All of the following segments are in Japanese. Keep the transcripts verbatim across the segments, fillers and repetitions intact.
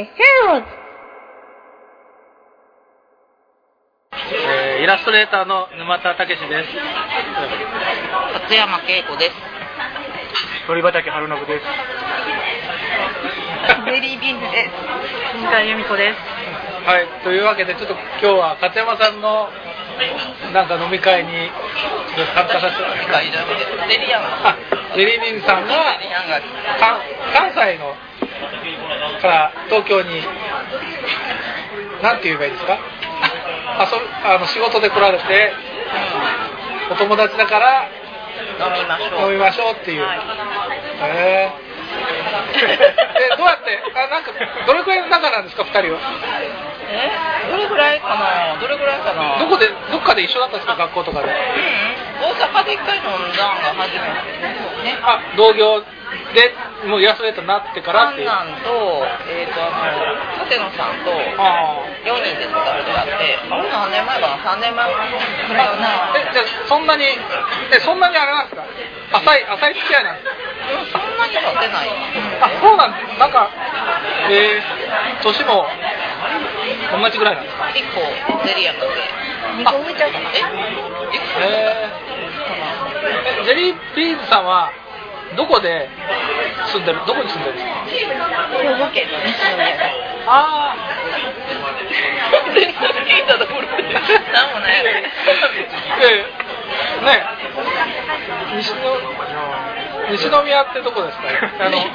ー、Herald。 えー、イラストレーターの沼田武史です。 勝山恵子です。 鳥畑春信です。 ベリービーンズです。 新海由美子です。 はい、というわけでちょっと今日は勝山さんのなんか飲み会に参加させて飲み会じゃなくてゼリーヤンあ、ゼリービンさんが関西のから東京になんて言えばいいですか、あそあの仕事で来られて、お友達だから飲みましょう飲みましょうっていう、はい、へーでどうやってあなんかどれくらいの仲なんですかふたりは。 えどれぐらいかなどれぐらいかなどこでどっかで一緒だったんですか学校とかで。 うん大阪で一回飲んだんが初めてね。 あ同業でもうイラストレーターになってからっていう。 ハンナンとえっ、ー、とあの舘野さんとよにんで使ってあってあれ何年前かなさんねんまえくらいかな。 えじゃあそんなにえそんなにあれなんですか浅い浅い付き合いなんですか。 そんなに経ってない。 あそうなんです。なんかえー、年も同じぐらいなんですか。 いっこゼリーヤンだけにこ上ちゃうかな。 ええー、ゼリービーンズさんはどこで住んでるどこに住んでるんですか。 兵庫県の西宮で。 ああ全然聞いたところでなんもないやろ。 ええね西の西宮ってどこですか。あの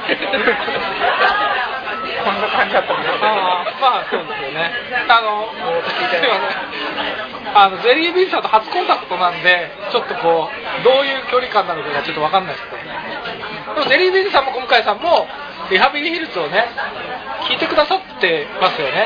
こんな感じだったんですよ。 ああまあそうですよね。あのすいませんあのゼリービーンさんと初コンタクトなんでちょっとこうどういう距離感なのかがちょっと分かんないですけど、でもゼリービーンさんも今回さんもリハビリヒルズをね聞いてくださってますよね。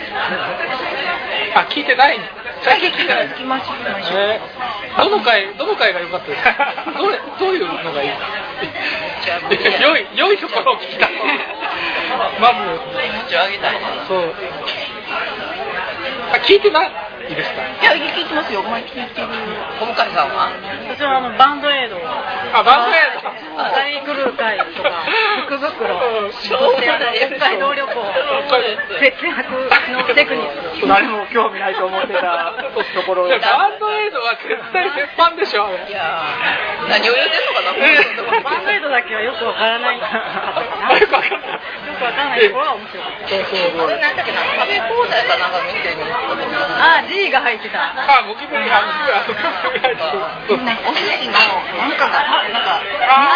あ聞いてない最近聞いてない。 聞きましょう。 えー、どの回どの回が良かったですか。どれどういうのがいい。良い良いところを聞きたい。まず持ち上げたいな。 そうあ聞いてないですか。 いや聞いてますよ。お前聞いてる。 小向さんは私はあのバンドエイド、 あバンドエイド歌い狂う会とか福袋、そしょうしてあの北海道旅行、節約のテクニック。 誰も興味ないと思ってたところを。 バンドエイドは絶対鉄板でしょ。 いや何を言うてんのかな。 バンドエイドだけはよくわからないかったかな。よくわからないところは面白かった。 そうそうあれなんだっけな食べ放題かなんか見てるの。 あ G が入ってた。 あゴキブリあのなんかお寿司のなんかがなんか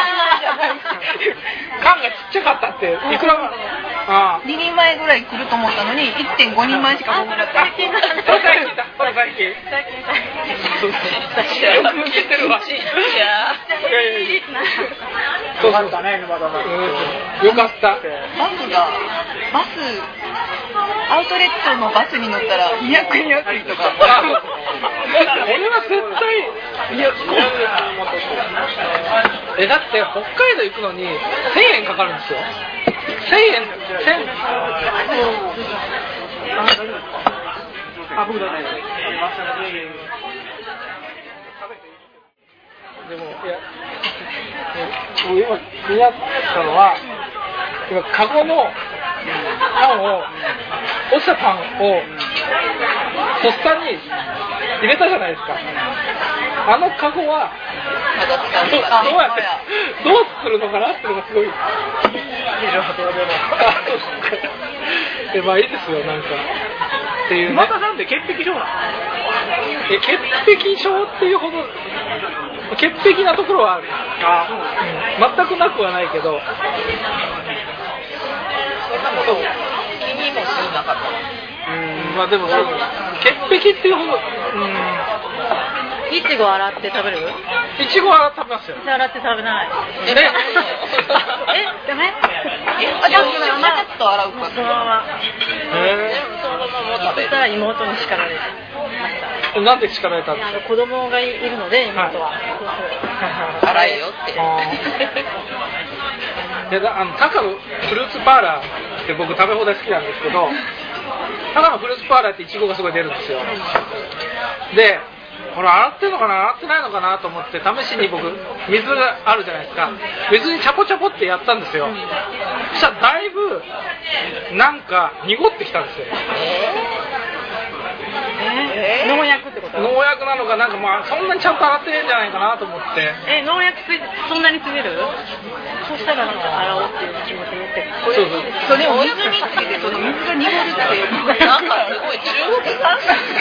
缶がちっちゃかったっていくらもあににんまえぐらい来ると思ったのに いってんごにんまえしか来なかった。 最近だね。 最近だ最近最近最近よく聞いてるわ。いやいやそうなんだね沼田さん。 よかった。 バスがバスアウトレットのバスに乗ったらにひゃくえん安いとか。 俺は絶対いやえだって北海道行くのにせんえんかかるんですよ。せんえんせんあ僕だね。 でもいや今気になったのは今カゴのパンを落ちたパンをとっさに入れたじゃないですか。あのカゴはどうやってどう作るのかなっていうのがすごい。えまあいいですよなんかっていうね。 沼田さんって潔癖症なの。 え潔癖症っていうほど潔癖なところはある。あ、うん、全くなくはないけど。 気にもしなかった。 うんまあでもそう潔癖っていうほど。うんいちご洗って食べる？ いちごは食べますよ。 洗って食べない。 え？ え？ダメ？ あじゃあそのままちょっと洗うか。 そのまま。 へー。そのまま食べる。 そしたら妹に叱られた。 なんで叱られたんですか。 子供がいるので妹は。 洗えよって。 いやだあの高野フルーツパーラーって僕食べ放題好きなんですけど、高野フルーツパーラーってイチゴがすごい出るんですよ。でこれ洗ってるのかな洗ってないのかなと思って試しに僕水があるじゃないですか、水にチャポチャポってやったんですよ。そしたらだいぶなんか濁ってきたんですよ。 えー、農薬ってこと？ 農薬なのかなんか、まあそんなにちゃんと洗ってねえんじゃないかなと思って。 え、農薬ついてそんなにつける？そしたらなんか洗おうっていう気持ちになって。 そうそう。 それを水につけてその水が濁るってなんかすごい中国産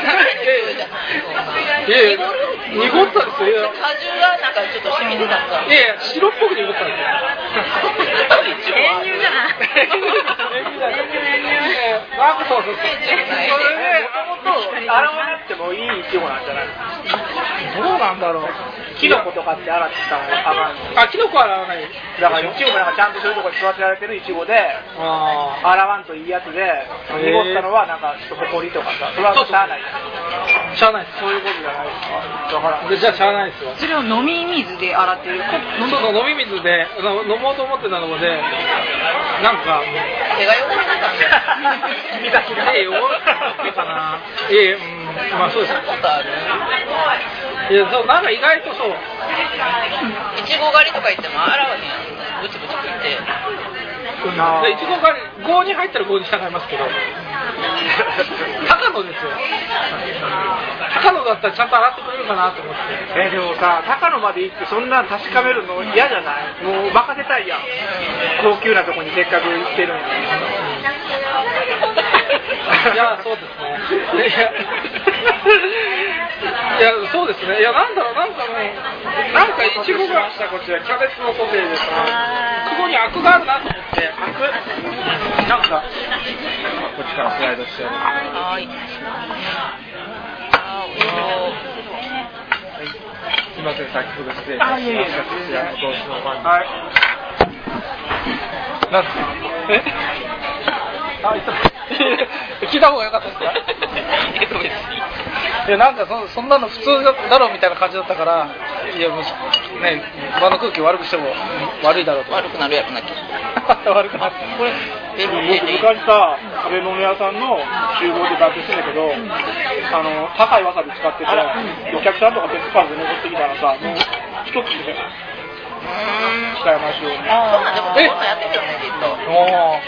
いやいや濁ったんですよ。 果汁がなんかちょっと染み出たんか。 いやいや白っぽく濁ったんですよ。 練乳じゃない。 練乳だよ。練乳。なんかそうそうそう。それでもともと洗わなくてもいいイチゴなんじゃない？ どうなんだろう。 キノコとかって洗ってたらあかん。 あ、キノコは洗わない。 だからイチゴもなんかちゃんとそういうところに育てられてるイチゴで、 あ洗わんといいやつで、濁ったのはなんかちょっとホコリとかさ、それはしゃあない。 しゃあないです。 そういうことじゃないですか。だからでじゃあしゃあないですよ。 それを飲み水で洗ってる。 そうそう飲み水で飲もうと思ってたので、なんか手が汚れてたんだ。 見た気がええよ。かな。ええうん。まあそうです。いやそうなんか意外とそう。 いちご狩りとか言っても洗わへんやん。ブチブチ食って。 でいちご狩りごに入ったらごに従いますけど。高野ですよ。高野だったらちゃんと洗ってくれるかなと思って。 えー、でもさ、高野まで行ってそんな確かめるの嫌じゃない？もう任せたいやん。高級なとこにせっかく行ってるんや。 いやそうですね。いやそうですね。いやなんだろうなんかねなんかいちごがしたこっちはキャベツのソテーですからそこにアクがあるなと思ってアクなんかこっちからスライドしてやる。 はい。あすみません先ほど失礼しました。いえいえどうしようかな。はい。なんですか。え？あ、聞いた方が良かったですか？いやなんか そ, そんなの普通だろうみたいな感じだったからいやもうね場の空気悪くしても悪いだろうと悪くなるやろなき悪くなるこれ僕昔さ食べ物屋さんの厨房でバイトしてたけど、うん、あの高いわさび使ってて、うん、お客さんとか手つかずで残ってきたらさもう一口で使いましょうね。 あでもこんなんやってたよねきっと。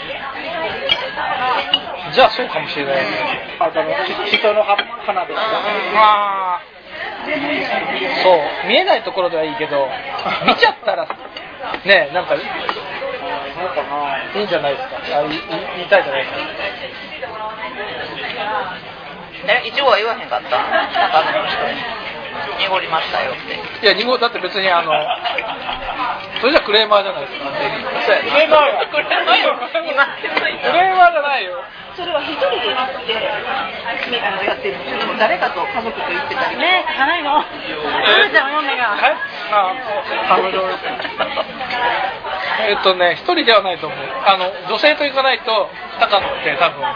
じゃあそうかもしれないね。 あの人の花とか。 ああ。そう見えないところではいいけど見ちゃったらねなんかそうかないいんじゃないですか。あ言いたいじゃないですか。 えいちごは言わへんかった？高野の人に濁りましたよって。 いや濁だって別にあのそれじゃクレーマーじゃないですか。 そうやクレーマーよ。 クレーマーよ。今クレーマーじゃないよ。 それは一人で行ってあのやってるの？それとも誰かと家族と行ってたり？ ねえ、辛いの。食べちゃうよ目が。 はい。あ、食べろ。えっとね、一人ではないと思う。あの女性と行かないと高野って多分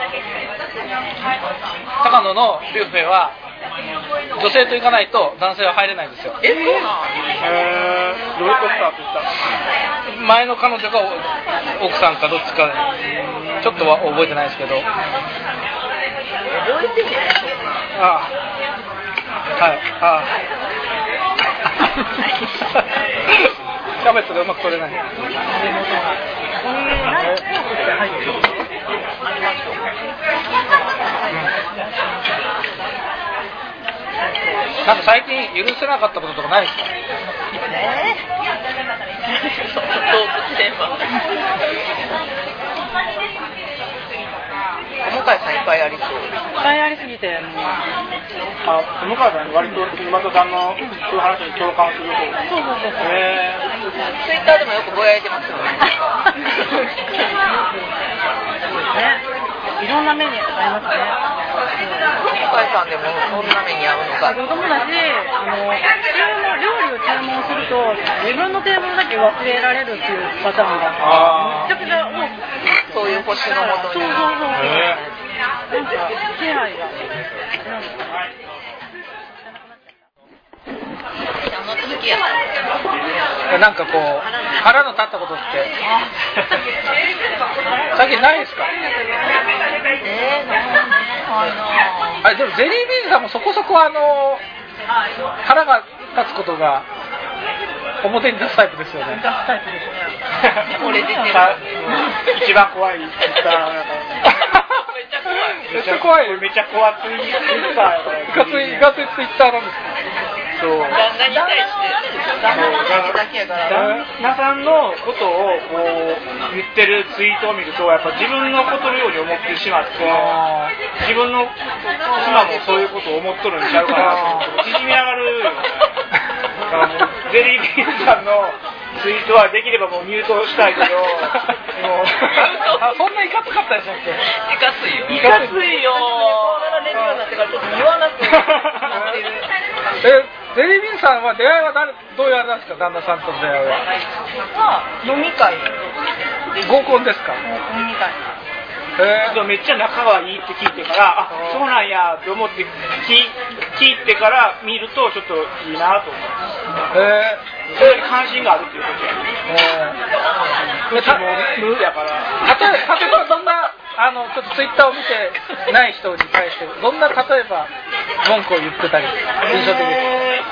高野のビュッフェは女性と行かないと男性は入れないんですよ。 え、そうなの？ へー、どういうことだって言った？ 前の彼女が奥さんかどっちかちょっとは覚えてないですけど。 覚えてねえそんな。 ああはいああキャベツがうまく取れない。 えー、何個って入ってる？ なんか最近許せなかったこととかないですか？ えー、動物園はお向かいさんいっぱいありそう。 いっぱいありすぎてもうあ、向川さん割と今田さんのそういう話に共感する方。 そうそうそうそう。 へツイッターでもよくぼやいてますよね。 いろんなメニューありますね。 向井さんでもそんな目に遭うのか。 子供だし、あの注文料理を注文すると自分のテーブルだけ忘れられるっていうパターンがめちゃくちゃ多くて、 そういう星のもとに。 そうそうそうそう。なんか気配が。 何の続きや。 なんかこう腹の立ったことって最近ないですか？ えー、なんかな。 あれでもゼリービーンさんもそこそこあの腹が立つことが表に出すタイプですよね。 出すタイプですね。 これ出てる。 一番怖いツイッターなんかめっちゃ怖い。 めっちゃ怖い。 めっちゃ怖いツイッターやから。 いかついいかついツイッターなんですか。 そう。 旦那に対して旦那の話だけやから。 旦那さんのことをこう言ってるツイートを見るとやっぱ自分のことのように思ってしまって、自分の妻もそういうことを思っとるんちゃうかなと思って縮み上がるよね。だからもうゼリービーンさんのツイートはできればもうミュートしたいけど、もうあそんないかつかったでしたっけ。 いかついよ。 いかついよ。 そうなられるようになってからちょっと言わなくなってる。 え、ゼリービンさんは出会いは誰どういうあれなんですか、旦那さんとの出会いは。 まあ飲み会。 合コンですか。 飲み会。 えー、 めっちゃ仲がいいって聞いてから、あ、そうなんやって思って聞聞いてから見るとちょっといいなと思う。 えー、それに関心があるっていうことや。 えー、 うちも無やから。 例えば例えばどんなあのちょっとツイッターを見てない人に対してどんな例えば文句を言ってたり印象的です。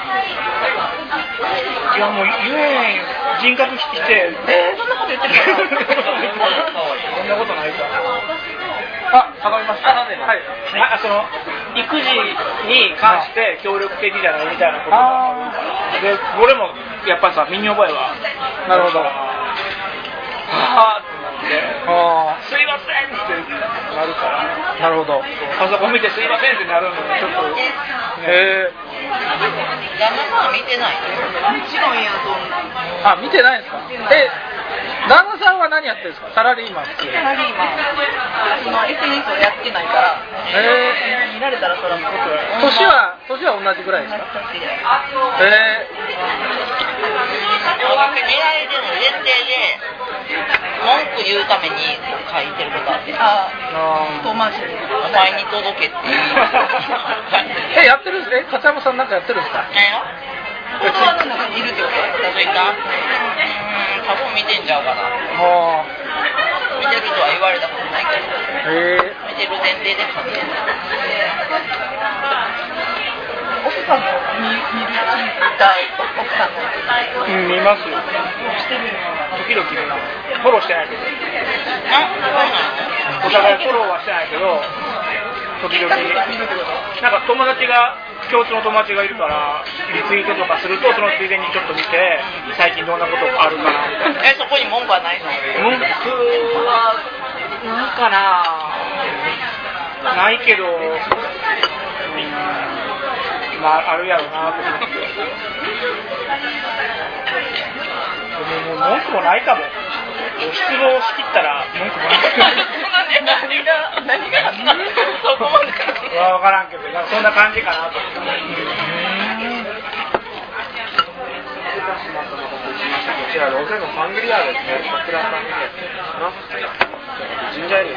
いやもう言えん人格引きして、 えー、そんなこと言ってるかな。 そんなことないか。 あ、頼みました。 はい。あ、その育児に関して協力的じゃないみたいなことがあるから。で、俺もやっぱりさ身に覚えは。 なるほど。 はあってなって、あすいませんってなるから。 なるほど。 パソコン見てすいませんってなるのがちょっと。 へえ。 旦那さんは見てない。もちろんやと思う。 あ、見てないんですか。え、旦那さんは何やってるんですか。サラリーマン。 サラリーマン。その エスエヌエス をやってないから。 へえ。 見られたらそらもう年は年は同じぐらいですか。へえ。 見られてる前提で文句言うために書いてることあって、 ああ、遠回しにお前に届けっていうえ、やってるんです。え、勝山さんなんかやってるんですか。 何やフォロワーの中にいるってことろツイッターうーん多分見てんちゃうかな。 あ見てるとは言われたことないけど、 へえ。 見てる前提で書いてる。 奥さんも見見るツイッター奥さんもうん、見ますよ。時々見ます。フォローしてないけど。 あ、そうなの？ お互いフォローはしてないけど、時々なんか友達が共通の友達がいるからリツイートとかするとそのついでにちょっと見て最近どんなことあるかなみたいな。 え、そこに文句はないの？ 文句はなんかなないけど、うん、まああるやろうなと思って。でももう文句もないかも。失望しきったら文句もない。 何が何があったの？そこまでかわからんけど、なんかそんな感じかなと思って。こちらロゼのサングリアですね。桜サングリアです。ジンジャーエールです。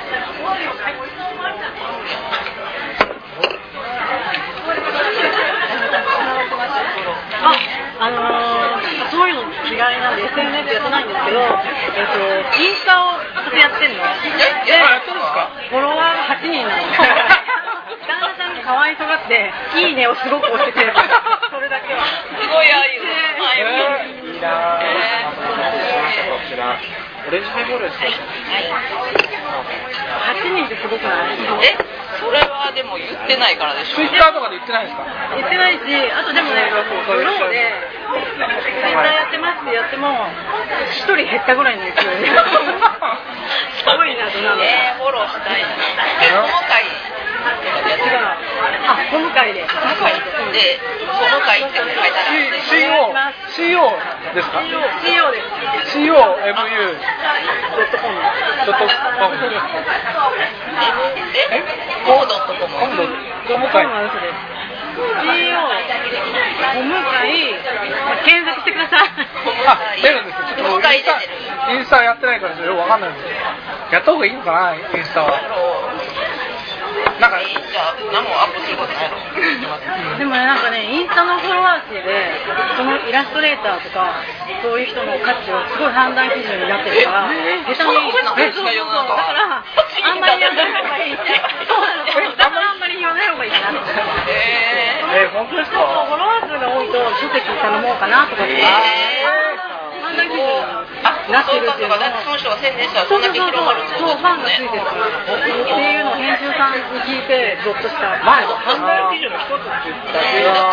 あ、あのー、そういうの違いなんで エスエヌエス やってないんですけど、えっと、インスタをやってんの。 え、やってるんですか？ フォロワーがはちにんなの。旦那さんが可愛さがっていいねをすごく押してくれる。それだけは。 すごい愛です。 えー、いいなぁ。こちらオレンジハイボールです。 はちにんってすごくない？ え、それはでも言ってないからでしょ。 ツイッターとかで言ってないですか。 言ってないし、あとでもね、ブローでツイッターやってますってやっても一人減ったぐらいの勢いで。すごいなとなる。 えー、フォローしたいな。え、細かい。 違う。あ、ホーム会で。 細かいで、細かいって書いてある。 シーオー シーオー ですか。 シーオー です。 シーオーエムユードットコム。 ドットコム。 え、コムドットコム。 コムドットコム会。 シーオー ホーム会検索してください。 あ、出るんですよ。ちょっとインスタインスタやってないからよくわかんないんです。やった方がいいのかな、インスタは。 なんかいいじゃあ何もアップすることないの？ でもね、なんかね、インスタのフォロワー数でそのイラストレーターとかそういう人の価値はすごい判断基準になってるから、下手にえそうそうそうだからあんまり言わない方がいい。そうなの。だからあんまり言わない方がいいかなって。 ええー、本当ですか？ フォロワ席頼もうかなとかって判断基準になってるっていうのをその人が宣伝したらそんだけ広まるってそうファンがついてるからっていうのを編集さんに聞いてゾッとした。 まあ判断基準の一つって言った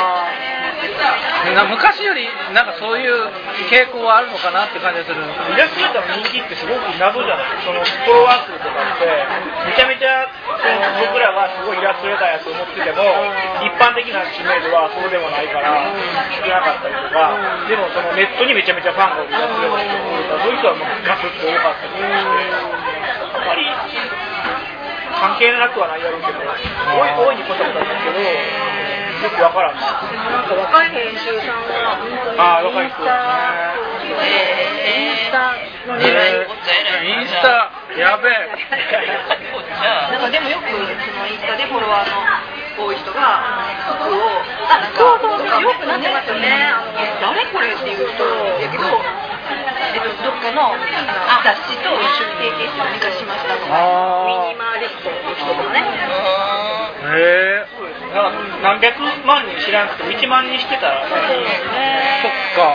ら昔よりなんかそういう傾向はあるのかなって感じがする。 イラストレーターの人気ってすごく謎じゃない。そのフォロワー数とかってめちゃめちゃ僕らがすごいイラストレーターやと思ってても一般的な知名度はそうでもないから少なかったりとか、でもそのネットにめちゃめちゃファンがいらっしゃるそういう人はもうガスッと多かったりして、あまり関係なくはないやろうけど、大いにことだったんですけど、よくわからん。 なんか若い編集さんはああ、若い人インスタのインスタやべえ。 なんかでもよくそのインスタでフォロワーの多い人が服をあ、そうそうそうよくなってますよね。 誰これっていう人やけど、えっとどっかの雑誌と一緒に提携してお願いしましたとか、 ミニマリストの人とかね。 へえ。 何百万人知らなくてもいちまん人してたらね。 そっか。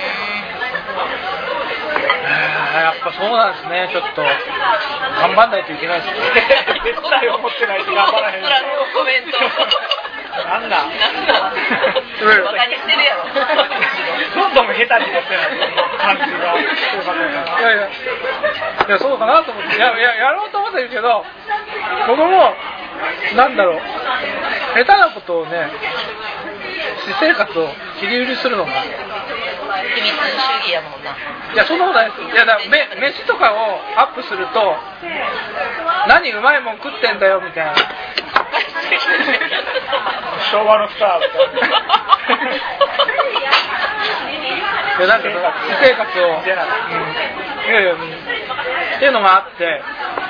やっぱそうなんですね。ちょっと頑張んないといけないですね。 絶対思ってないし頑張らへん。 コメント。 なんだ。 バカにしてるやろ。 どんどん下手になってない感じが。 いやいや、いやそうかなと思って、いやいややろうと思ってるけど、僕もなんだろう、下手なことをね、私生活を切り売りするのが。 秘密主義やもんな。 いやそんなことないです。いやだめ飯とかをアップすると、何うまいもん食ってんだよみたいな。 昭和のスターみたいな。 いやなんか私生活を、うん、いやいや、うん、っていうのがあって、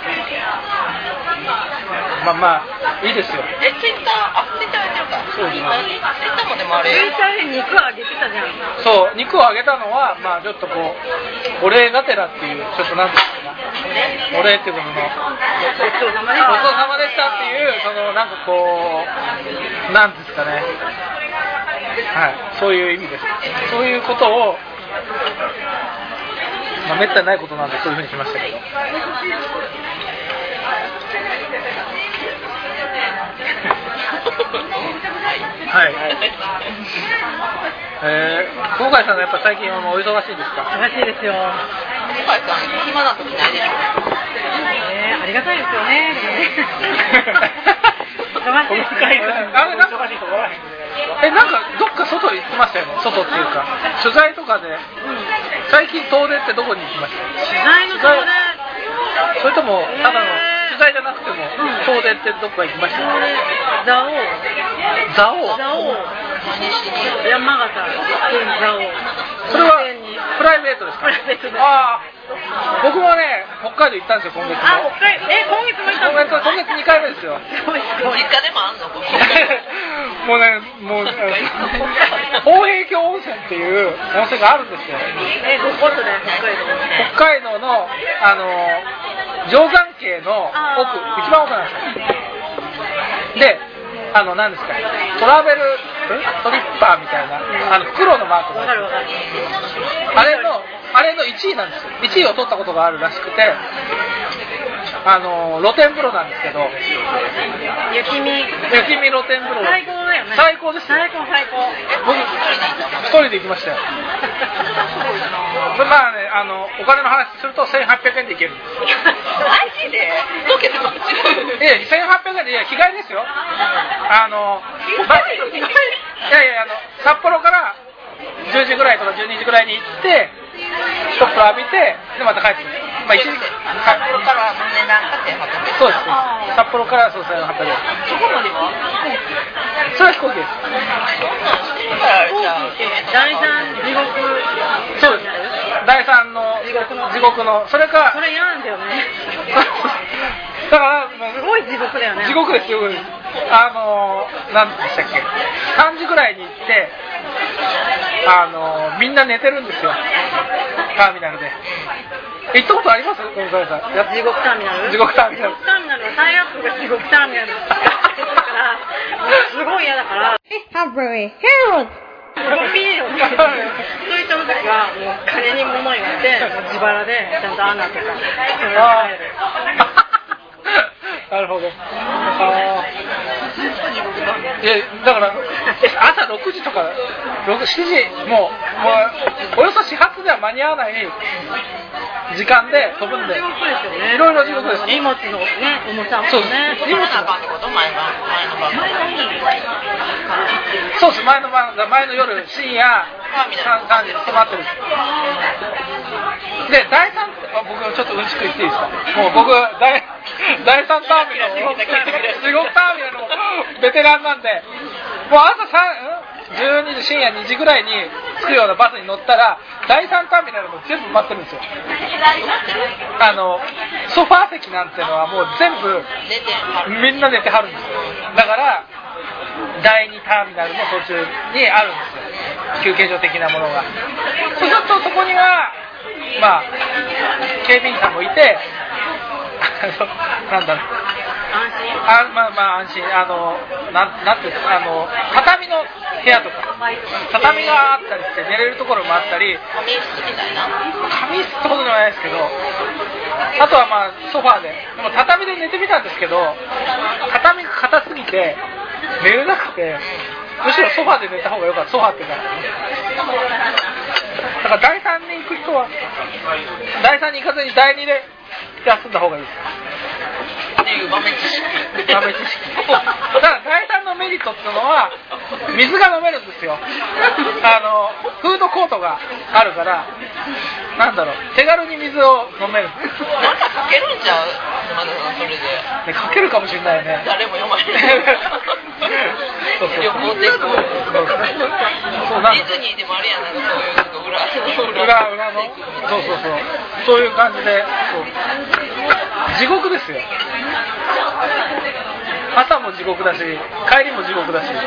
まあまあいいですよ。 え、ツイッター、あ、ツイッターやってるか。 そうですね。 ツイッターもでもあれ。 ツイッターで肉あげてたじゃん。 そう、肉をあげたのはまあちょっとこうお礼がてらっていう、ちょっとなんていうかな、お礼っていうことのごちそうさまでした。 ごちそうさまでしたっていう、そのなんかこうなんですかね、はい、そういう意味です。そういうことを、まあめったにないことなんでそういうふうにしましたけど。はい。えー、東海さんはやっぱ最近はもうお忙しいですか？ 忙しいですよ。 東海さん、暇な時ないでしょ。 えー、ありがたいですよね。忙しいですね。 あれなんか忙しいところらへん。え、なんかどっか外行ってましたよね。外っていうか取材とかで、うん、最近遠出ってどこに行きました？ 取材の遠出。 それともただの取材じゃなくても、うん、遠出ってどこか行きました？ 蔵王。 蔵王。 蔵王。山形県蔵王。 それはプライベートですか？ プライベートです。 ああ、僕もね北海道行ったんですよ今月も。 あ、北海道。え、今月も行ったんですか？ 今月にかいめですよ。 実家でもあんのここ。 もうね、もう宝平峡温泉っていう温泉があるんですよ。 え、どこそれ北海道？ 北海道のあの定山渓の奥、一番奥なんですよ。で、あの何ですか、トラベルトリッパーみたいな、あの黒のマークのあれのあれのいちいなんですよ。いちいを取ったことがあるらしくて、あの露天風呂なんですけど、 雪見雪見露天風呂最高だよね。 最高ですよ。 最高最高。 僕一人で行きましたよ。まあね、あのお金の話するとせんはっぴゃくえんで行けるんです。 マジで？溶けてます。 ええ、せんはっぴゃくえんで、いや日帰りですよ。あの、ま、いやいや、あの札幌からじゅうじぐらいとかじゅうにじぐらいに行って一風呂浴びて、でまた帰ってくる。まあ一時札幌からの値段がせんはっぴゃくえん。 そうです。札幌からそうせんはっぴゃくえん。 そこまでは？ それは飛行機です。 第三地獄。 そうです。第三の地獄の地獄のそれか。 それ嫌なんだよね。 だからもうすごい地獄だよね。 地獄ですよ。あの何でしたっけ、さんじぐらいに行って、あのみんな寝てるんですよ、ターミナルで。行ったことあります？このさん。 地獄ターミナル？ 地獄ターミナル。 地獄ターミナルはタイアップが地獄ターミナルだから、すごい嫌だから。 Hey, Harbury, Harold! ピーを使ってそういった時がもう金に物言われて自腹でちゃんと穴とかそれを変えるなるほど。あいやだから朝ろくじとかろく、しちじもう、もうおよそ始発では間に合わない時間で飛ぶんで、いろいろ地獄です。 荷物のね重さもね。 そう荷物のってこと前の前の晩そうです前の晩前の夜深夜さんじに泊まってるんです。で第三僕ちょっとうんちく言っていいですか。もう僕第第三ターミナルの地獄ターミナルのベテランなんで、もう朝さんじゅうにじ深夜にじぐらいに着くようなバスに乗ったら第三ターミナルも全部待ってるんですよ。あのソファー席なんてのはもう全部みんな寝てはるんですよ。だからだいにターミナルの途中にあるんですよ、休憩所的なものが。そうするとそこにはまあ警備員さんもいてなんだろうあまあまあ安心あのなんなんていうあの畳の部屋とか畳があったりして寝れるところもあったり、 仮室みたいな仮室ってことではないですけど、あとはまあソファーででも畳で寝てみたんですけど畳が硬すぎて寝れなくて、むしろソファーで寝た方が良かった。ソファーっていうかだからだいさんに行く人はだいさんに行かずにだいにで休んだ方がいいですっていう豆知識豆知識だからだいさんのメリットっていうのは水が飲めるんですよ。あのフードコートがあるからなんだろう手軽に水を飲める。 なんかかけるんちゃうまだそれで、 ね、かけるかもしれないね。 誰も読まれないそうそう旅行でこうそうなんディズニーでもあれやな、そういうなんか裏裏裏のそうそうそうそういう感じでそう地獄ですよ。朝も地獄だし帰りも地獄だし。帰り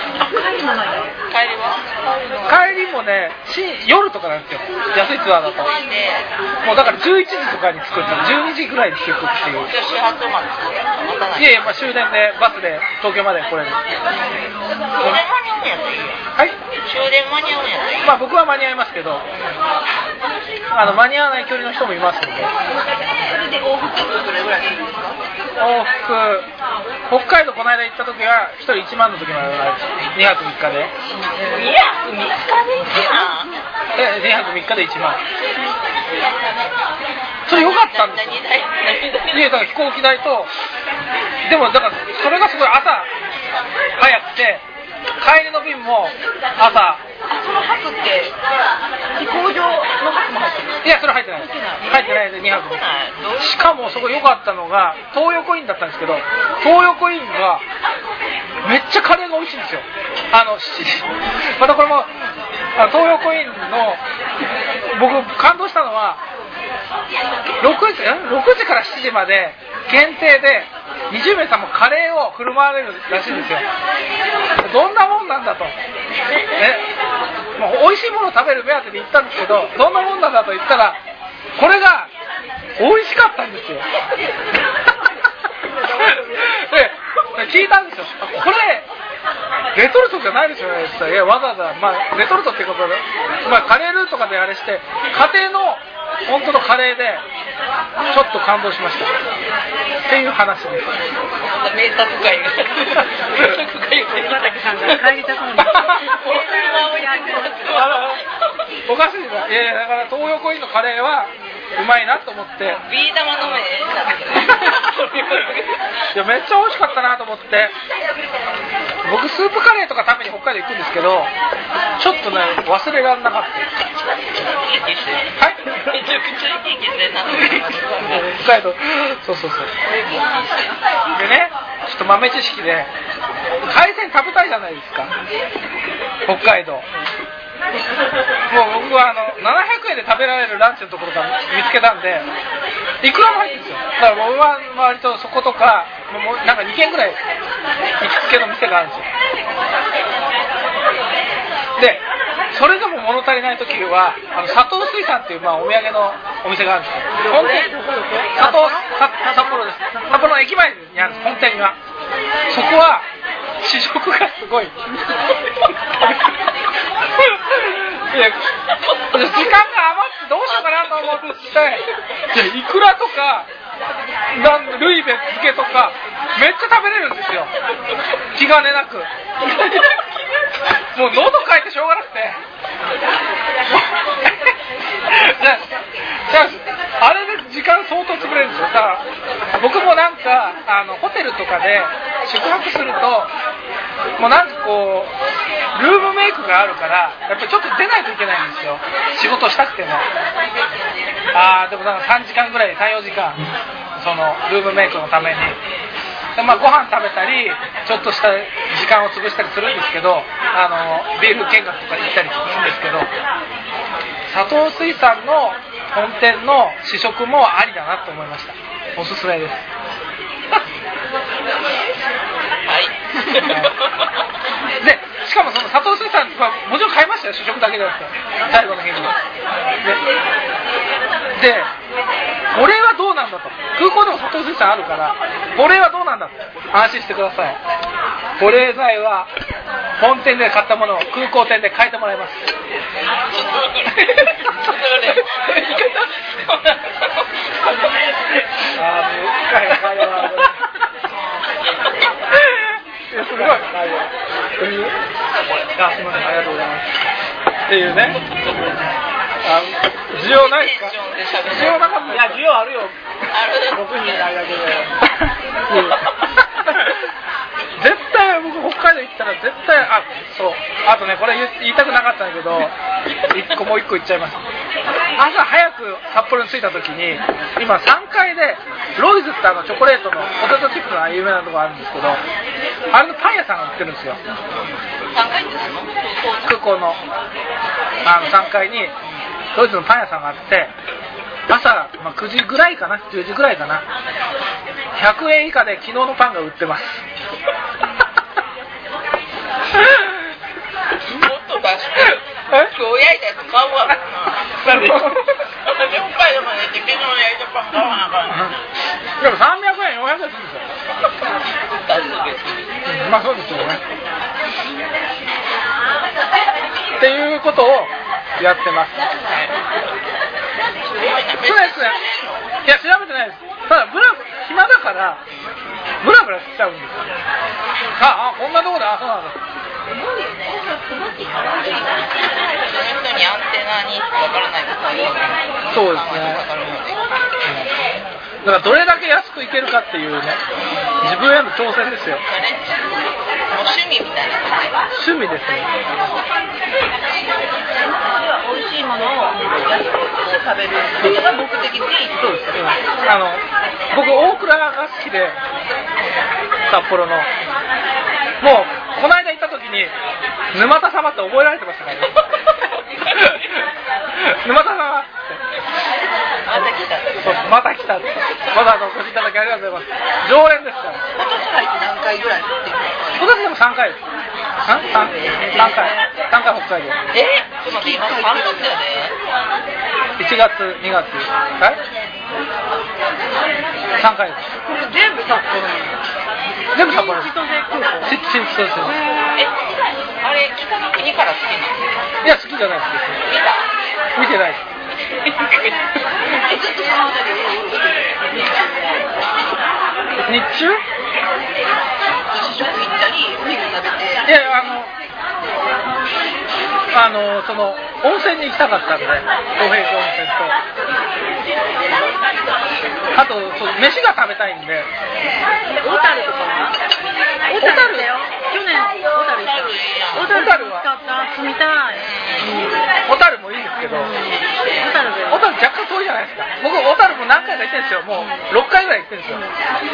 は帰りもね夜とかなんですよ、安いツアーだと。もうだからじゅういちじとかに着くってじゅうにじぐらいに着くっていう。 始発までいやいや、まあ、終電でバスで東京まで来れる。 終電間に合うんやったらいいよ。 はい、 終電間に合うんやったらいい。 まあ僕は間に合いますけどあの間に合わない距離の人もいますので。 で往復どれぐらいするんですか。 往復北海道この間行った時はひとりいちまんの時までにはくみっかでにはくみっかでいちまんえにはくみっかでいちまん。それ良かったんですよ。いやだから飛行機代とでもだからそれがすごい朝早くて帰りの便も朝。 その泊って飛行場の泊も入ってる。 いやそれ入ってない入ってないでにはく。しかもそこ良かったのが東横インだったんですけど東横インがめっちゃカレーが美味しいんですよ。あのまたこれも東横インの僕感動したのはろくじ、ろくじからしちじまで限定でにじゅうめいさんもカレーを振る舞われるらしいんですよ。どんなもんなんだと、ね、もう美味しいものを食べる目当てで行ったんですけどどんなもんなんだと言ったらこれが美味しかったんですよ。で聞いたんですよ。これレトルトじゃないですよねって言ったらいやわざわざ、まあ、レトルトってことで、まあ、カレールーとかであれして家庭の本当のカレーでちょっと感動しましたっていう話です。 名作会が名作会が岩崎さんが帰りたくないおかしいな。いやいやだから東横インのカレーはうまいなと思ってビー玉飲めいやめっちゃ美味しかったなと思って僕スープカレーとか食べに北海道行くんですけどちょっとね忘れられなかった。はいめちゃくちゃいい気でな北海道そうそうそうでねちょっと豆知識で海鮮食べたいじゃないですか北海道。もう僕はあのななひゃくえんで食べられるランチのところから見つけたんでいくらも入ってるんですよ。だから僕は割とそことかもうなんかにけんぐらい行きつけの店があるんですよ。でそれでも物足りない時はあの佐藤水産っていう、まあ、お土産のお店があるんですよ。本店佐藤札幌です。札幌の駅前にあるんです本店が。そこは試食がすごい。いや、時間が余ってどうしようかなと思って、いや、イクラとかなんルイベ漬けとかめっちゃ食べれるんですよ、気兼ねなく。もう喉かいてしょうがなくてあれで時間相当潰れるんですよ。だから僕もなんかあのホテルとかで宿泊するともうなんかこうルームメイクがあるからやっぱりちょっと出ないといけないんですよ、仕事したくても。あーでもなんかさんじかんぐらい さんよじかんそのルームメイクのためにで、まあ、ご飯食べたりちょっとした時間を潰したりするんですけど、あのビール見学とか行ったりするんですけど、佐藤水産の本店の試食もありだなと思いました。おすすめです。 はいで、しかもその佐藤水産はもちろん買いましたよ、試食だけじゃなくて最後の日に。で、でこれはどうなんだと、空港でも佐藤水産あるからこれはどうなんだと安心してください。保冷剤は本店で買ったものを空港店で変えてもらいます。ああ、もう一回会話いやすごい。あ、すみません、ありがとうございます。っていうね。あ、需要ないですか？需要なかった。いや、需要あるよ。ろくにんないだけで。絶対僕北海道行ったら絶対、あ、そう、あとね、これ言いたくなかったんだけど一個もう一個言っちゃいます。朝早く札幌に着いた時に今さんかいでロイズってあのチョコレートのポテトチップの有名なところあるんですけど、あれのパン屋さんが売ってるんですよ。 さんかいですの空港のあのさんかいにロイズのパン屋さんがあって、朝、まあ、くじぐらいかな、じゅうじぐらいかな、ひゃくえん以下で昨日のパンが売ってます。 もっと出して、今日焼いたやつ買うわ。 なんで？ 北海道まで行って昨日焼いたパン買わなあかん。 でもさんびゃくえん、よんひゃくえんするんですよ。まあそうですよね。っていうことをやってます。そうですね。いや、調べてないです。ただブラ暇だからブラブラしちゃうんですよ。ああ、こんなとこだ。あ、そうなんだ。 その人にアンテナにわからないことを言う。 そうですね。だからどれだけ安くいけるかっていうね、自分への挑戦ですよ。 もう趣味みたいな感じ。 趣味ですね。 美味しいものを安く食べるそれが目的でいい。 そうですね。あの僕大倉が好きで、札幌のもうこの間行った時に沼田様って覚えられてましたからね。沼田様ってまた来た。 そう、また来た。まだあのご覧いただきありがとうございます。常連ですから。 今年入って何回ぐらい行ってるの？ 今年でもさんかいです。さんかいさんかい北海道。 え？ちょっと待って、今さんがつやで。 いちがつ、にがつ、はいさんかいです。 これ全部札幌なの？ 全部札幌です。 新千歳空港？ 新千歳です。 え、あれ北の国から好きなの？ いや、好きじゃないです。見てないです。 ずっとその辺りを日中？ 試食行ったりお肉食べて。 いや、あのあのその温泉に行きたかったんで、東平寺温泉と、あとそう飯が食べたいんで。 小樽とかは？小樽だよ。去年小樽行った。小樽は使った住みたい。 小樽もいいですけど、小樽で小樽若干遠いじゃないですか。僕小樽も何回か行ってるんですよ。もうろっかいぐらい行ってるんですよ。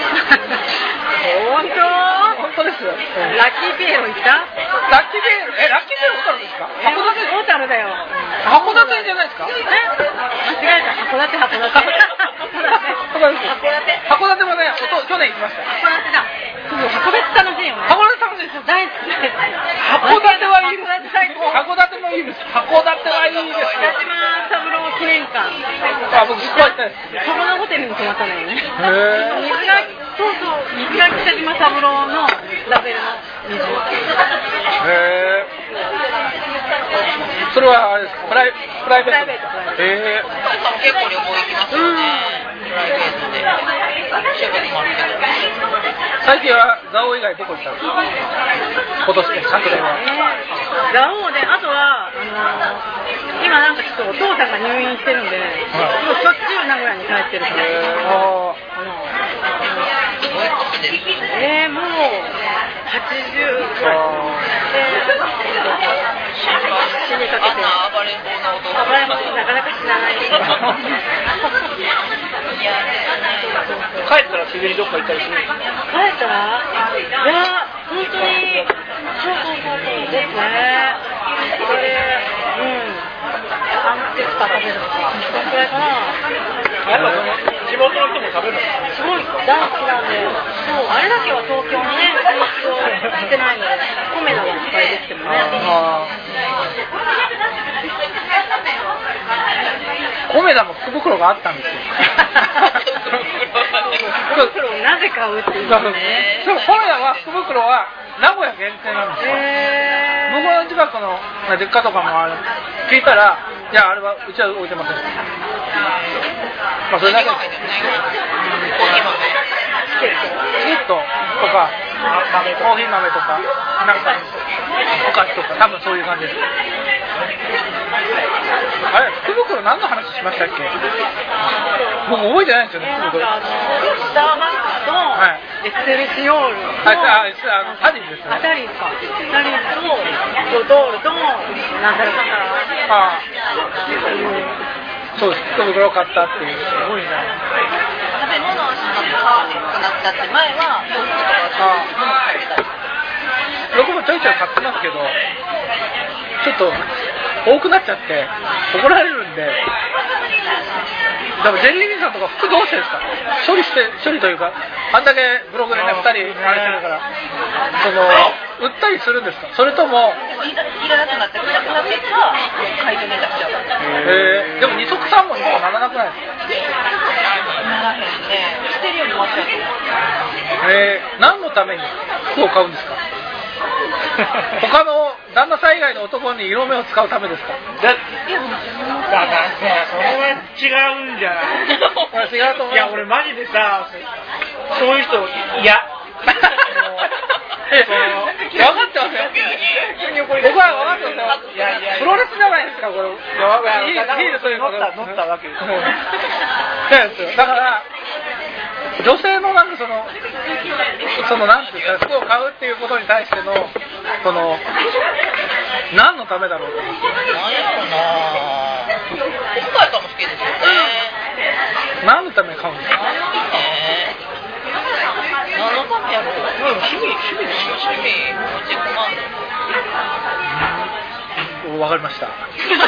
本当？ 本当ですよ。 ラッキーピエロ行った？ ラッキーピエロ、え、ラッキーピエロ小樽ですか？ 函館小樽だよ。 函館じゃないですか？ え？間違えた。函館函館。 函館函館もね、去年行きました。 函館だ。そう函館楽しいよね。 函館楽しいですよ。 大好き。 函館はいいです。函館もいいです。函館はいいです。 北島三郎記念館。 あ、僕そこ行ったんです。 そこのホテルに泊まったのよね。 へー。 水がそうそう水が北島三郎のラベルの水を。 へー。それはあれですか、プライプライベート。へー。 結構旅行行きますよね。プライベートで。 最近は蔵王以外どこ行ったんですか？今年昨年は。 蔵王で、あとはあのー、今なんかちょっとお父さんが入院してるんで、はい、もうしょっちゅう名古屋に帰ってるから。あえー、もうはちじゅうぐらいで死にかけて、 あんな暴れん坊なお父さん、 暴れん坊なかなか死なない。 帰ったら自然にどっか行ったりする？帰ったらいや本当にそうそうそうそうですね。それうんあんまりしか食べるとかそのくらいかな。 やっぱその地元の人も食べるの？ すごい大好きなんで、そうあれだけは東京にね進出をしてないので、米などいっぱいできてもね。 米田も福袋があったんですよ。 福袋をなぜ買うっていうね。 そう、米田は福袋は名古屋限定なんですよ。僕の近くの実家とかもある聞いたら、いやあれはうちは置いてません。まあそれだけ。チケットとか豆コーヒー豆とかなんかお菓子とか多分そういう感じです。あれ福袋何の話しましたっけ？僕覚えてないんですよね。 福袋。あのスターバックスと、はい、エクセルシオールと、 ああタリーですね。 タリーか。タリーとドールとなんだらかんだら。ああ。 そうです。福袋を買ったっていう。すごいね。 食べ物をしか買わなくなったって前はそういうことがあった。 僕もちょいちょい買ってますけど、ちょっと多くなっちゃって怒られるんで。多分ジェリーミンさんとか服どうしてるんですか？処理して処理というか、あんだけブログでねふたりあれしてるから、その売ったりするんですか？それともいらなくなってくなくなってか買い占めたっちゃう。 へえ。でも二足三本にもならなくないですか？ ならへんね。捨てるようになっちゃう。 へえ。何のために服を買うんですか？他の旦那さん以外の男に色目を使うためですか？ だだからさ、それは違うんじゃない？ 違うと思う。 いや俺マジでさ、そういう人嫌。 分かってますよ。僕は分かってますよ。いやいやプロレスじゃないですかこれ。いいですそういうこと。 乗ったわけです。 そうですよ。だから女性のなんかそのそのなんていうか服を買うっていうことに対してのその何のためだろうと思って。 何やろうな。今回かも好きですよね。 何のために買うんですか？ 何のためやろう。趣味趣味ですよ。趣味自己満足。 わかりました。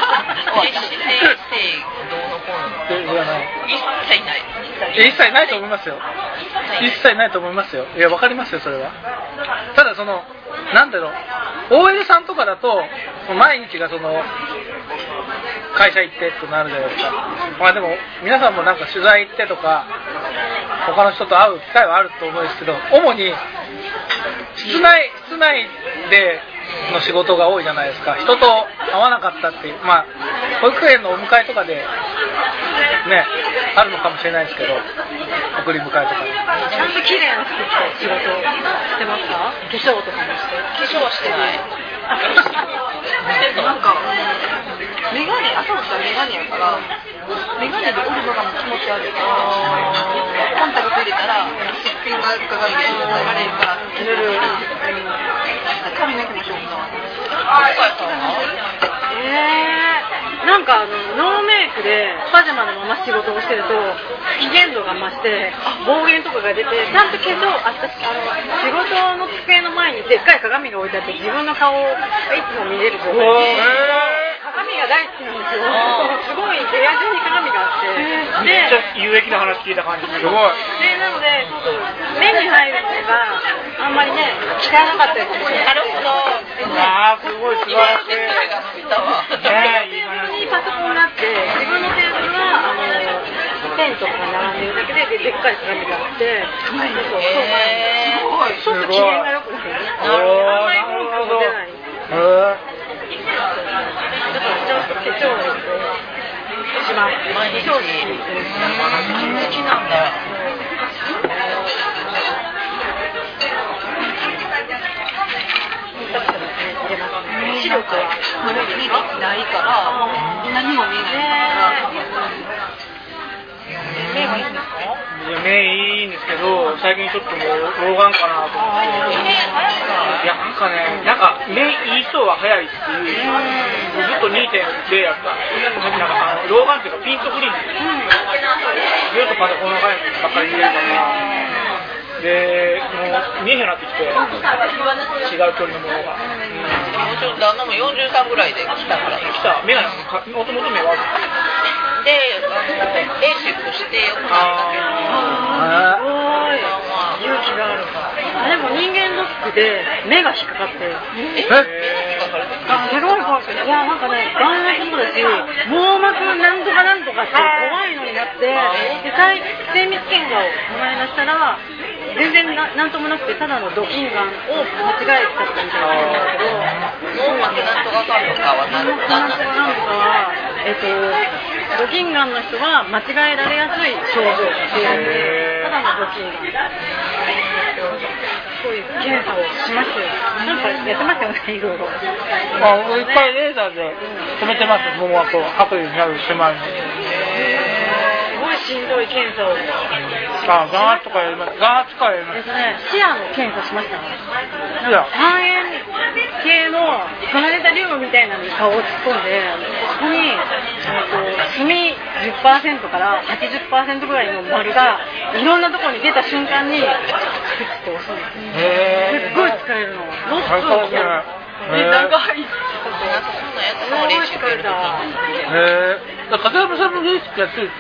一切ない。 一切ないと思いますよ。一切ないと思いますよ。いや、わかりますよ、それは。ただ、その、なんだろう、オーエル さんとかだと、毎日がその、会社行ってとなるじゃないですか。まあでも、皆さんもなんか取材行ってとか、他の人と会う機会はあると思うんですけど、主に、室内、室内で、の仕事が多いじゃないですか。人と会わなかったっていう、まあ保育園のお迎えとかでねあるのかもしれないですけど、送り迎えとかで。 ちゃんと綺麗な服着て仕事してますか？化粧とかもして。 化粧はしてない。なんかメガネ、朝起きたらメガネやから、メガネで折るのが気持ち悪いから、コンタクト入れたらすっぴんが鏡で流れるからぬるい。髪の毛もしょうか。 えー、なんかあのノーメイクでパジャマのまま仕事をしてると危険度が増して暴言とかが出て、ちゃんと化粧あったあの仕事の机の前にでっかい鏡が置いてあって自分の顔がいつも見れる状態で、鏡が大好きなんですよ。すごい部屋中に鏡があって、 めっちゃ有益な話聞いた感じ。すごい。 でなのでそうそう目に入るのがあんまりね汚かったりとか。 なるほど。 ああすごい素晴らしい。 テーブルにパソコンがあって自分のテーブルはあのペンとかが並んでるだけで で, でっかい鏡があって、そうそうそう、ちょっと機嫌が良くなるね。なるほど。 って超一番毎日超好きって言ってる。 好きなんだ。視力はないから何も見えないから目はいいんですか？ いや目いいんですけど、最近ちょっともう老眼かなと思って。いやなんかね、なんか目いい人は早いっていう、ずっと にてんゼロ やった。なんかあの老眼っていうかピントフリーズ、ずっとパソコンの画面ばっかり見れるから。で、もう見えへんようになってきて、違う距離のものが。 もちろん旦那もよんじゅうさんぐらいで来たから。 来た、目がもともと目がある。 で、あの、エーシックしてよくなったけど、 すごい勇気があるか。あ、でも人間ドックで目が引っかかって。 え？目が引っかかる？ すごい怖くて。いや、なんかね、眼膜もだし、網膜なんとかなんとかって怖いのになって、で、精密検査をこの間したら、全然 な, なんともなくてただのドキンガンを間違えちゃったみたいなんだけど、 網膜なんとかかんとかは何なんですか？ なんとかは、えっと、ドキンガンの人は間違えられやすい症状っていうので、ただのドキンガン。そういう検査をしますよ。なんかやってますよね、いろいろ。 あ、いっぱいレーザーで止めてます、網膜を白衣になる狭いの。 すごいしんどい検査を。 あ、眼圧とかやります。眼圧とかやります。 えっとね、視野の検査しました。 視野。 半円系のプラネタリウムみたいなのに顔を突っ込んで、そこに、えっと、墨 じゅっパーセント から はちじゅっパーセント ぐらいの丸がいろんなところに出た瞬間に、クッて押すんです。すっごい使えるの。もっと長い。 なんかそんなやつも練習やるとか。 へぇー。片山さんもレーシックやってる。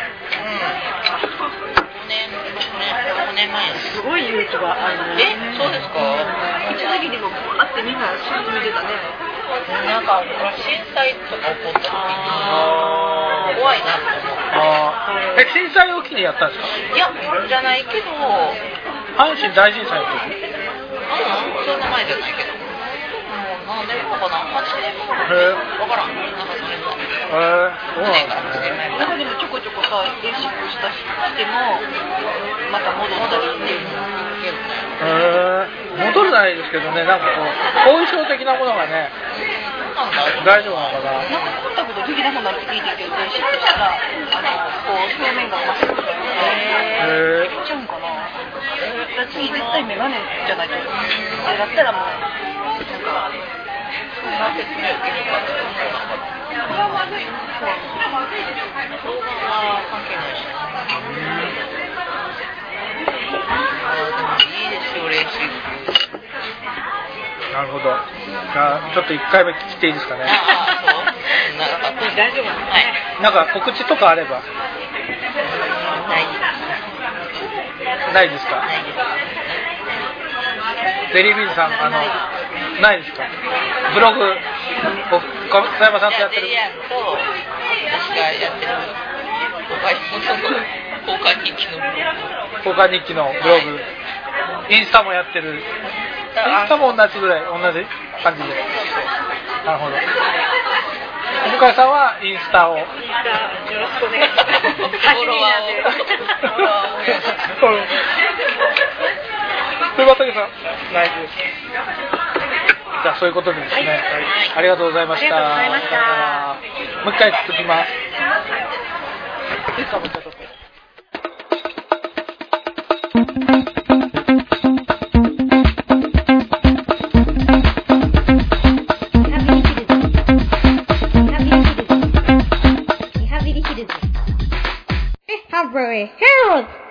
ごねんまえすごい勇気があるね。 え、そうですか？一時期にもあってみんな始めてたね。なんか震災とか起こった時に怖いなと思って。 え、震災を機にやったんですか？ いや、じゃないけど。 阪神大震災の時？ うん、そんな前じゃないけど。何年後かな？はちねんご。わからん。なんかそれも。 へぇー。 はちねんからはちねんまえ。なんかでもちょこちょこさ、レシックしたしてもまた戻ったりっていうのを聞ける。 へぇー。戻らないですけどね、なんかこう後遺症的なものがね、大丈夫なのかな。 なんかコンタクトできなくなるって聞いてるけど、レシックしたらあのこう表面が真っ白くなる。へぇー。いっちゃうんかな。次絶対メガネじゃないと。あれだったらもうなんかそんな説明受けるかって思うのかな。そう動画は関係ないし。いいですよ、練習。 なるほど。じゃあちょっといっかいめ聞いていいですかね。 ああ、そう。なんか大丈夫。 はい。 なんか告知とかあれば。 ない。 ないですか。 ないです。 ゼリービーンさん、あのないですか。ブログ、小山さんとやってる。 ゼリアンと私がやってる交換日記のブログ。 交換日記のブログ。インスタもやってる。インスタも同じぐらい、同じ感じで。なるほど。向井さんはインスタを。 よろしくお願いします。 フォロワーを。フォロワーをお願いします。 ということでさん、ナイスです。じゃあそういうことでですね、はい、ありがとうございました。 ありがとうございました。 もう一回続きます。いいですか、もう一回撮って。 Lihavery Hills. Lihavery Hills.